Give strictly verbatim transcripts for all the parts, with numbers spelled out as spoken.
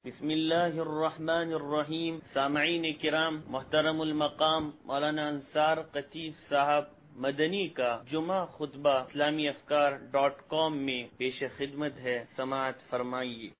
بسم الله الرحمن الرحیم. سامعین کرام، محترم المقام مولانا انصار قطیف صاحب مدنی کا جمعہ خطبہ اسلامی افکار ڈاٹ کام میں پیش خدمت ہے، سماعت فرمائیے۔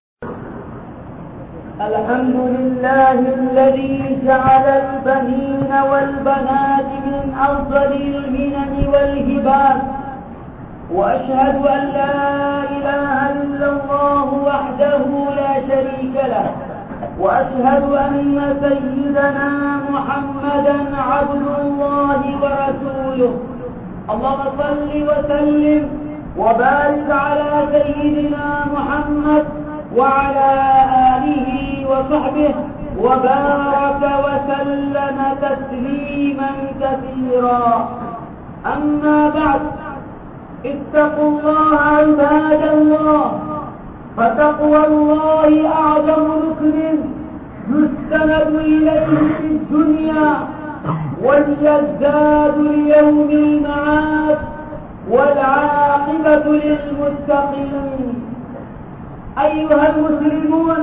الحمد لله الذي جعل البنين والبنات من أفضل المنن والهبات، وأشهد أن لا إله إلا الله وحده لا شريك له، وأشهد أن سيدنا محمدا عبد الله ورسوله. اللهم صل وسلم وبارك على سيدنا محمد وعلى آله وصحبه وبارك وسلم تسليما كثيرا. أما بعد، اتقوا الله عباد الله، فتقوى الله أعظم ركن يستند إليه في الدنيا ويزداد ليوم المعاد، والعاقبة للمتقين. أيها المسلمون،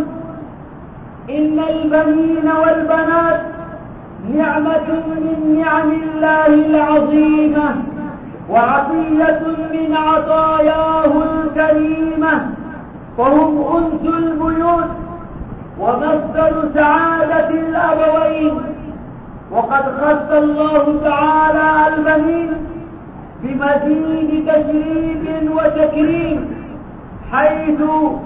إن البنين والبنات نعمة من نعم الله العظيمة، وعطية من عطاياه الكريمة، فهم أنس البيوت ومصدر سعادة الأبوين. وقد خص الله تعالى البنين بمزيد تشريف وتكريم، حيث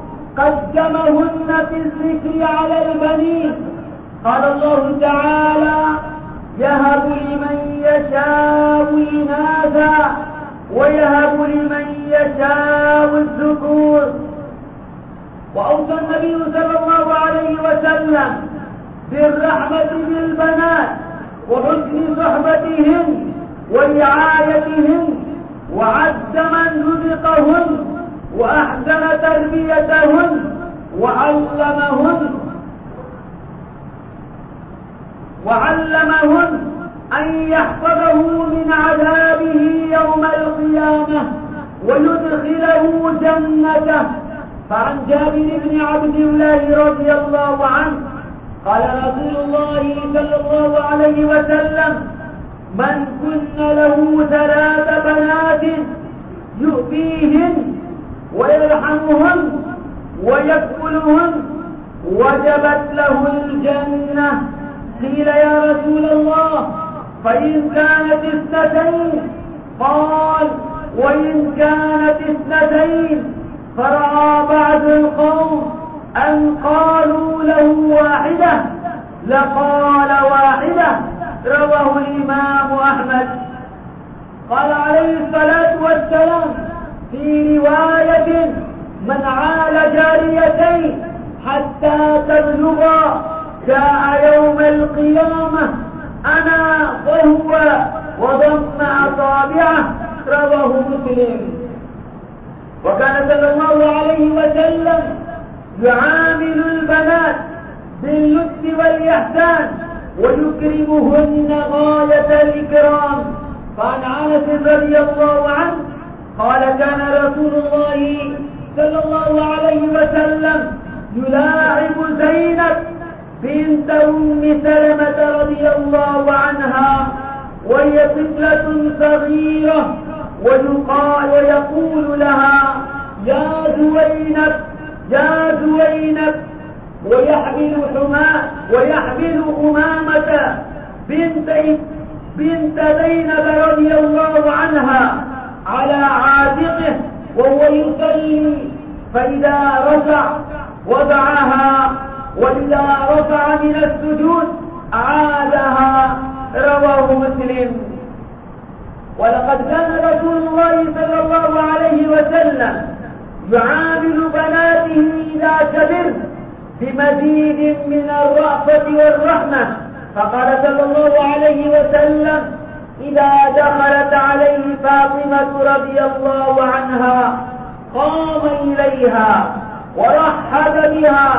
قدمهن في الذكر على البنين. قال الله تعالى: يهب لمن يشاء إناثا ويهب لمن يشاء الذكور. وأوصى النبي صلى الله عليه وسلم بالرحمة بالبنات وحسن صحبتهن ورعايتهن، وعد من رزقهن وأحسن تربيتهن وعلمهن وعلمهن أن يحفظه من عذابه يوم القيامة ويدخله جنته. فعن جابر بن عبد الله رضي الله عنه قال رسول الله صلى الله عليه وسلم: من كن له ثلاث بنات يؤذيهن ويرحمهن ويكفلهن وجبت له الجنة. قيل: يا رسول الله، فإن كانت اثنتين؟ قال: وإن كانت اثنتين فرأى بعض القوم أن قالوا له واحدة لقال واحدة. رواه الإمام أحمد. قال عليه الصلاة والسلام في رواية: من عال جاريتين حتى تبلغا جاء يوم القيامة أنا وهو وضم أصابعه. رواه مسلم. وكان صلى الله عليه وسلم يعامل البنات باللطف والإحسان ويكرمهن غاية الإكرام. فعن أنس رضي الله عنه قال: كان رسول الله صلى الله عليه وسلم يلاعب زينب بنت أم سلمة رضي الله عنها وهي طفلة صغيرة، ويقال ويقول لها: يا زوينب يا زوينب، ويحمل حماة ويحمل أمامة بنت بنت زينب رضي الله عنها على عاتقه وهو يصلي، فإذا رفع وضعها، وإذا رفع من السجود أعادها. رواه مسلم. ولقد كان رسول الله صلى الله عليه وسلم يعامل بناته إذا كبر بمزيد من الرأفة والرحمة. فقال صلى الله عليه وسلم: إذا دخلت عليه فاطمة رضي الله عنها قام إليها ورحب بها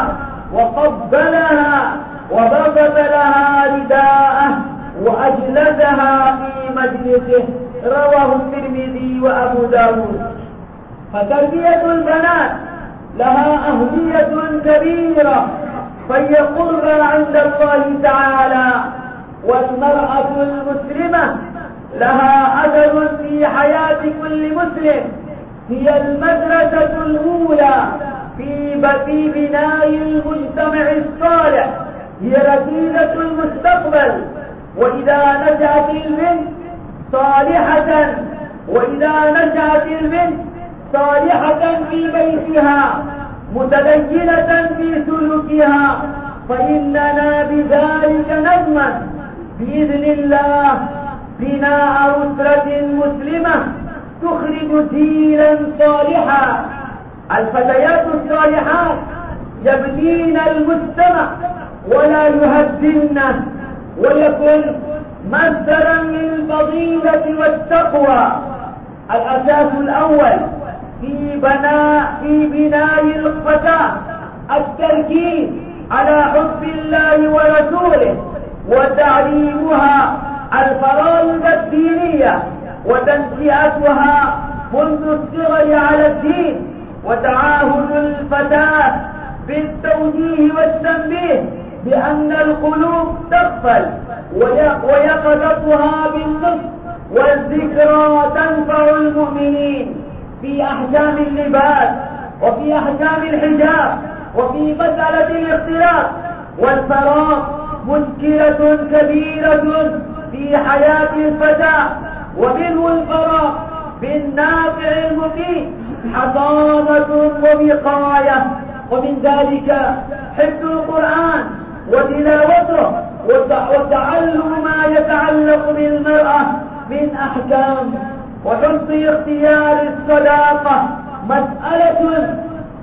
وقبلها وبسط لها رداءه وأجلسها في مجلسه. رواه الترمذي وأبو داود. فتربية البنات لها أهمية كبيرة فهي قربى عند الله تعالى. والمرأة المسلمة لها أثر في حياة كل مسلم، هي المدرسة الأولى في في بناء المجتمع الصالح، هي ركيزة المستقبل. وإذا نشأت البنت صالحة وإذا نشأت البنت صالحة في بيتها متدينة في سلوكها فإننا بذلك نضمن بإذن الله بناء أسرة مسلمة تخرج جيلا صالحا. الفتيات الصالحات يبنين المجتمع ولا يهدمنه، ويكون مصدرا للفضيلة والتقوى. الأساس الأول في بناء في بناء الفتاة التركيز على حب الله ورسوله وتعليمها الفرائض الدينية وتنشئتها منذ الصغر على الدين، وتعاهد الفتاة بالتوجيه والتنبيه بأن القلوب تغفل ويقظتها بالنصح والذكرى تنفع المؤمنين في أحكام اللباس وفي أحكام الحجاب وفي مسألة الاختلاط. والفراغ مشكلة كبيرة في حياة الفتاة، ومنه الفراغ بالنافع المفيد حصانة ووقاية، ومن ذلك حفظ القرآن وتلاوته وتعلم ما يتعلق بالمرأة من أحكام. وحسن اختيار الصداقة مسألة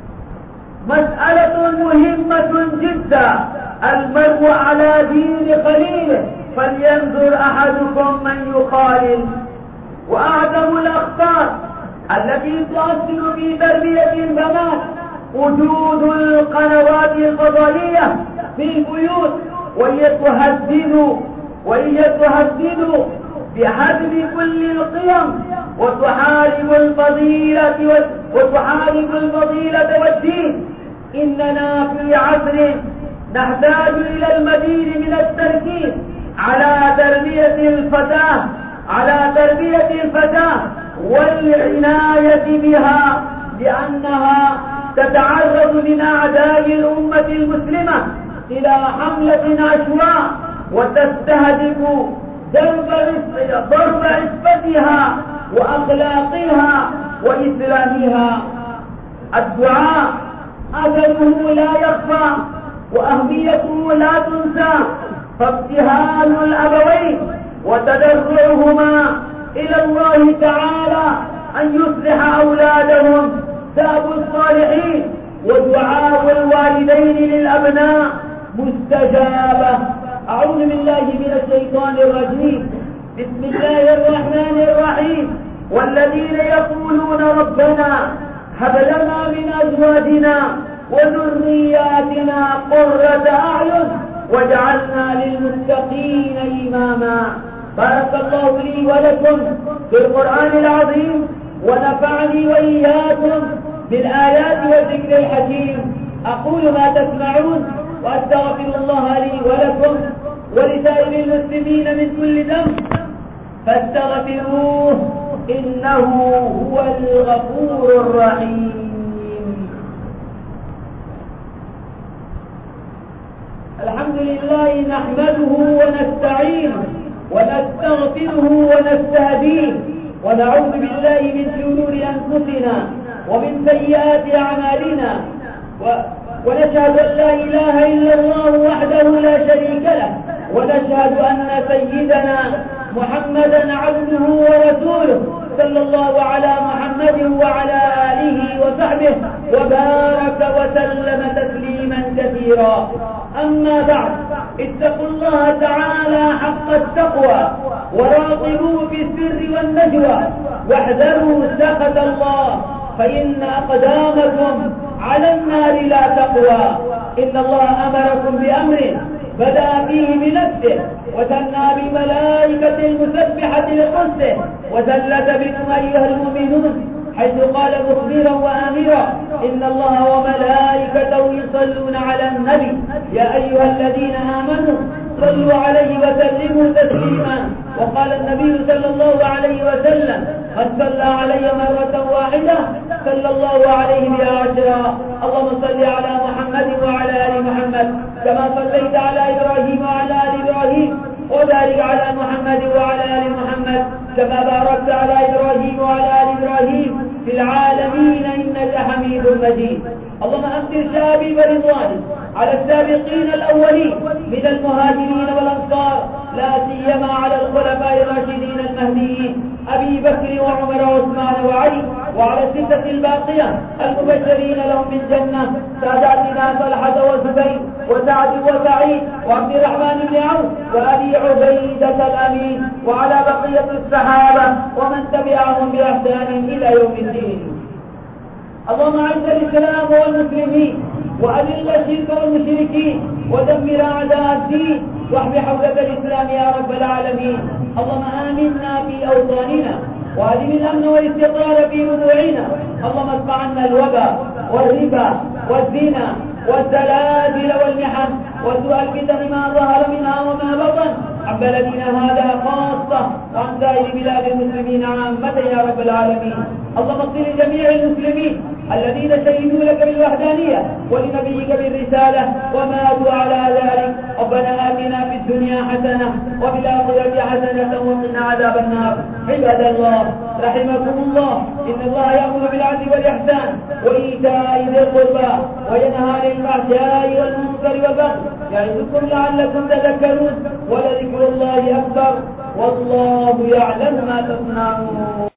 مسألة مهمة جدا. المرء على دين خليله فلينظر أحدكم من يخالل. وأعظم الأخطار التي تؤثر في تربية البنات وجود القنوات الفضائية في البيوت، وهي تهدد وهي تهدد بحجم كل القيم وتحارب الفضيلة وتحارب الفضيلة والدين. إننا في عصر نحتاج إلى المزيد من التركيز على تربية الفتاة على تربية الفتاة والعناية بها، لأنها تتعرض من أعداء الأمة المسلمة إلى حملة عشواء وتستهدف ضرب عفتها وأخلاقها وإسلامها. الدعاء أثره لا يخفى وأهميته لا تنسى، فابتهال الأبوين وتضرعهما إلى الله تعالى أن يصلح أولادهم داب الصالحين، ودعاء الوالدين للأبناء مستجابة. أعوذ بالله من الشيطان الرجيم. بسم الله الرحمن الرحيم. والذين يقولون ربنا هب لنا من أزواجنا وذرياتنا قرة أعين واجعلنا للمتقين إماما. بارك الله لي ولكم في القرآن العظيم، ونفعني وإياكم بالآيات والذكر الحكيم. أقول ما تسمعون وأستغفر الله لي ولكم ولسائر المسلمين من كل ذنب فاستغفروه إنه هو الغفور الرحيم. الحمد لله نحمده ونستعينه ونستغفره ونستهديه ونعوذ بالله من شرور أنفسنا ومن سيئات أعمالنا، ونشهد أن لا إله إلا الله وحده لا شريك له، ونشهد أن سيدنا محمدا عبده ورسوله صلى الله على محمد وعلى آله وصحبه وبارك وسلم تسليما كثيرا. أما بعد، اتقوا الله تعالى حق التقوى وراقبوه في السر والنجوى واحذروا سخط الله، فإن أقدامكم على النار لا تقوى. إن الله أمركم بأمر بدأ فيه بنفسه وثنى بملائكة المسبحة لقدسه وثلث بكم أيها المؤمنون، حيث قال مخبرا وآمرا إن الله وملائكته يصلون على النبي يا أيها الذين آمنوا صلوا عليه وسلموا تسليما. وقال النبي صلى الله عليه وسلم من صلى علي مرة واحدة صلى الله عليه بها عشرا. اللهم صل على محمد وعلى آل محمد كما صليت على إبراهيم وعلى آل إبراهيم وبارك على محمد وعلى آل محمد كما باركت على إبراهيم وعلى آل إبراهيم في العالمين إنك حميد مجيد. اللهم أمطر شهابي ورضوانك على السابقين الأولين من المهاجرين والأنصار لا سيما على الخلفاء الراشدين المهديين أبي بكر وعمر وعثمان وعلي وعلى الستة الباقية المبشرين لهم بالجنة ساداتنا طلحة وزبير وسعد وسعيد وعبد الرحمن بن عوف وأبي عبيدة الأمين وعلى بقية الصحابة ومن تبعهم بإحسان إلى يوم الدين. اللهم أعز الإسلام والمسلمين وأذل الشرك والمشركين ودمر أعداء الدين واحمي حوزة الإسلام يا رب العالمين. اللهم آمنا في أوطاننا وأدم الأمن والاستقرار في ربوعنا. اللهم ادفع عنا الوباء والربا والزنا والزلازل والمحن وسوء الفتن ما ظهر منها وما بطن عن بلدنا هذا خاصة وعن سائر بلاد المسلمين عامة يا رب العالمين. اللهم اغفر لجميع المسلمين الذين شهدوا لك بالوحدانية ولنبيك بالرسالة وماتوا على ذلك. ربنا آتنا في الدنيا حسنة وفي الآخرة حسنة وقنا عذاب النار. عباد الله رحمكم الله إن الله يأمر بالعدل والإحسان وإيتاء ذي القربى وينهى عن الفحشاء والمنكر والبغي يعظكم لعلكم تذكرون ولذكر الله أكبر والله يعلم ما تصنعون.